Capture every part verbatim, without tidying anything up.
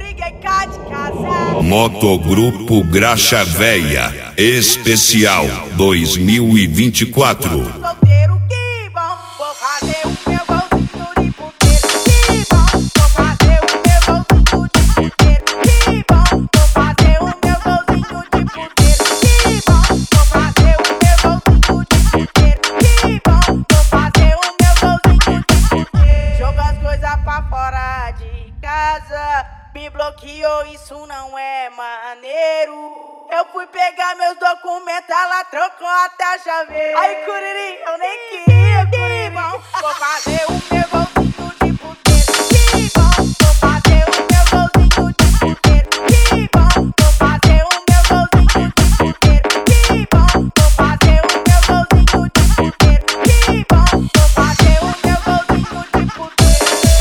briguei cá de casa. Motogrupo Graxa Véia Especial dois mil e vinte e quatro. Solteiro que bom, vou fazer o meu golzinho de puteiro. Que bom, vou fazer o meu golzinho de puteiro. Que bom, vou fazer o meu golzinho de puteiro. Que bom, vou fazer o meu golzinho de puteiro. Que bom, vou fazer o meu golzinho de puteiro. Joga as coisas pra fora de casa, me bloqueou, isso não é maneiro. Eu fui pegar meus documentos, ela trocou até a chave. Ai, Curiri, eu nem queria, que bom, vou fazer o meu golzinho de puteiro. Que bom, vou fazer o meu golzinho de puteiro. Que bom, vou fazer o meu golzinho de puteiro. Que bom, vou fazer o meu golzinho de puteiro. Que bom, vou fazer o meu golzinho de puteiro.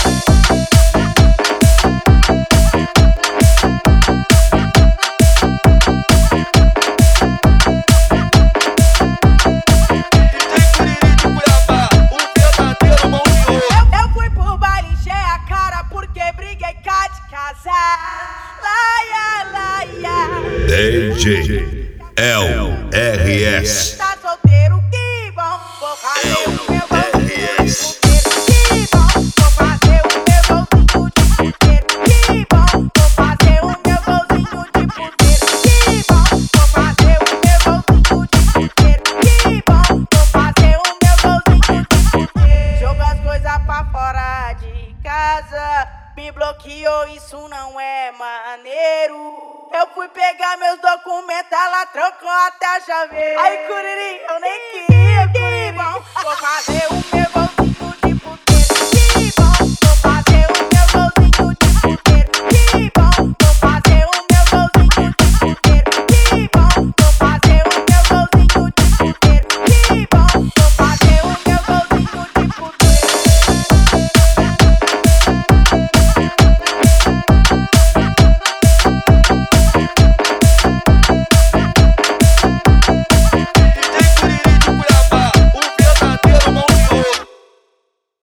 D J L R S. Tá solteiro, que bom, vou fazer o meu golzinho de puteiro. Que bom, vou fazer o meu golzinho de puteiro. Que bom, vou fazer o meu golzinho de puteiro. Que bom, vou fazer o meu golzinho de puteiro. Que bom, vou fazer o meu golzinho de puteiro. Joga as coisas pra fora de casa, me bloqueou, isso não é maneiro. Eu fui pegar meus documentos, ela trocou até a chave. Ai, Curiri, eu nem queria, que bom, vou fazer o meu